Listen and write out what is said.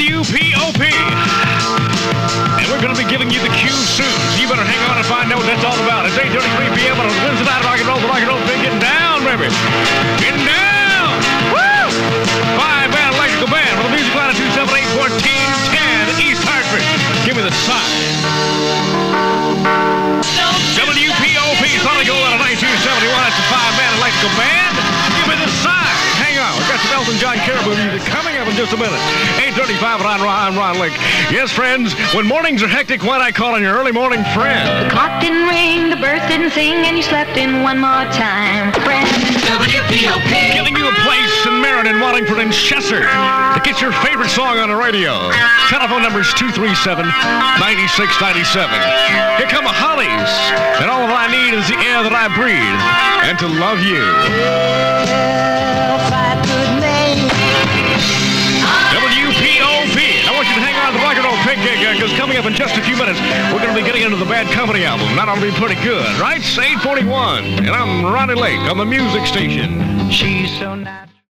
WPOP. And we're going to be giving you the cue soon, so you better hang on and find out what that's all about. It's 8:33 p.m. on Wednesday night rock and roll. The rock and roll thing getting down, baby. Getting down. Woo! Five-man electrical band with a music line of 278-1410 East Hartford. Give me the sign. WPOP Sonic Gold out of 1971. That's the five-man electrical band. Give me the sign. Hang on. We've got some Elton John Caribou music coming up in just a minute. 8:35 and I'm Ron Lake. Yes, friends, when mornings are hectic, why not call on your early morning friend? The clock didn't ring, the birds didn't sing, and you slept in one more time. Friend, WPOP. Giving you a place in Meriden, Wallingford, and Chesser to get your favorite song on the radio. Telephone number is 237-9697. Here come the Hollies, and all that I need is the air that I breathe, and to love you. WPOP. I want you to hang on to the rock and roll pig gig, because coming up in just a few minutes, we're going to be getting into the Bad Company album. That ought to be pretty good, right? It's 8:41, and I'm Ronnie Lake on the music station. She's so nice.